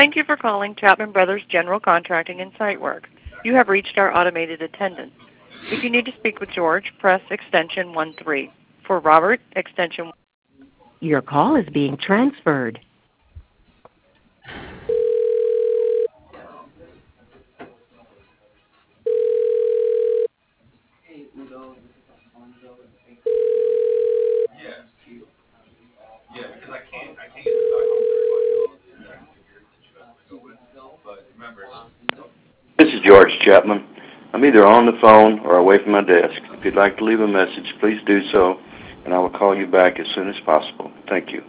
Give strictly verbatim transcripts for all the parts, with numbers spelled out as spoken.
Thank you for calling Chapman Brothers General Contracting and Site Work. You have reached our automated attendant. If you need to speak with George, press extension one three. For Robert, extension one. Your call is being transferred. This is George Chapman. I'm either on the phone or away from my desk. If you'd like to leave a message, please do so, and I will call you back as soon as possible. Thank you.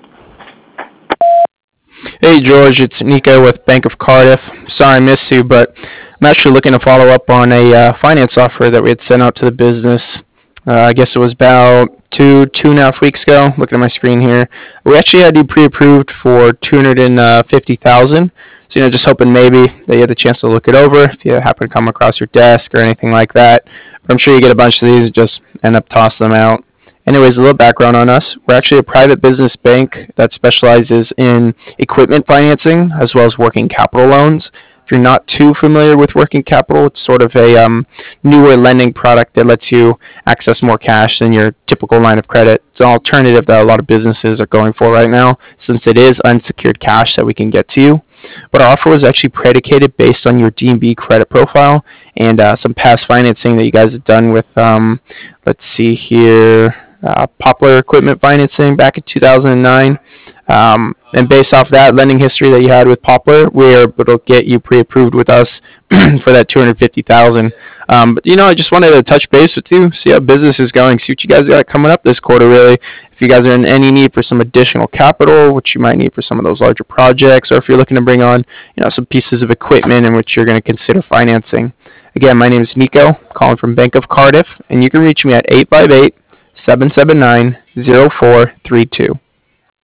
Hey George, it's Nico with Bank of Cardiff. Sorry I missed you, but I'm actually looking to follow up on a uh, finance offer that we had sent out to the business. Uh, I guess it was about two, two and a half weeks ago. Looking at my screen here, we actually had you pre-approved for two hundred fifty thousand dollars. So you know, just hoping maybe that you had the chance to look it over if you happen to come across your desk or anything like that. But I'm sure you get a bunch of these and just end up tossing them out. Anyways, a little background on us. We're actually a private business bank that specializes in equipment financing as well as working capital loans. If you're not too familiar with working capital, it's sort of a um, newer lending product that lets you access more cash than your typical line of credit. It's an alternative that a lot of businesses are going for right now, since it is unsecured cash that we can get to you. But our offer was actually predicated based on your D and B credit profile and uh, some past financing that you guys have done with, um, let's see here, uh, Poplar Equipment Financing back in two thousand nine. Um, and based off that lending history that you had with Poplar, we were able to get you pre-approved with us for that two hundred fifty thousand dollars. Um, but, you know, I just wanted to touch base with you, see how business is going, see what you guys got coming up this quarter, really. If you guys are in any need for some additional capital, which you might need for some of those larger projects, or if you're looking to bring on, you know, some pieces of equipment in which you're going to consider financing. Again, my name is Nico, calling from Bank of Cardiff, and you can reach me at eight five eight, seven seven nine, zero four three two.